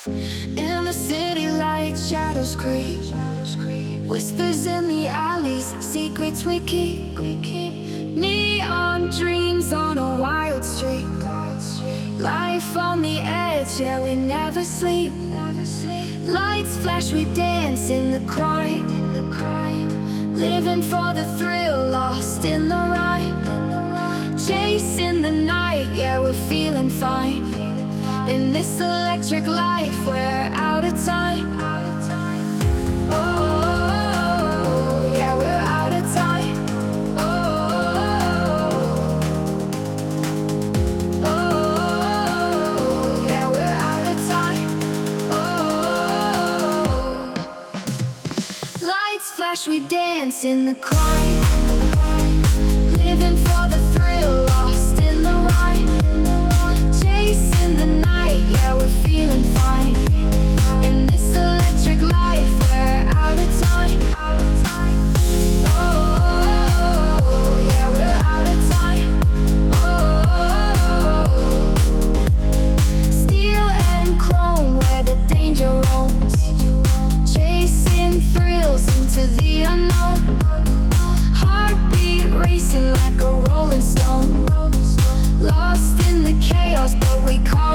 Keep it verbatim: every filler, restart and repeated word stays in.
In the city lights, shadows creep. Whispers in the alleys, secrets we keep. Neon dreams on a wild street. Life on the edge, yeah, we never sleep. Lights flash, we dance in the crime. Living for the thrill, lost in the rhyme. Chasing the night, yeah, we're feeling fine. In this electric life, we're out of time. Oh, yeah, we're out of time. Oh, oh, yeah, we're out of time. Oh, lights flash, we dance in the crime. Living for the thrill, lost in the rhyme. Chasing the night, yeah, we're feeling fine. In this electric life, we're out of time. Oh, yeah, we're out of time. Oh, steel and chrome, where the danger roams. Chasing thrills into the unknown. Heartbeat racing like a rolling stone. Lost in the chaos, but we call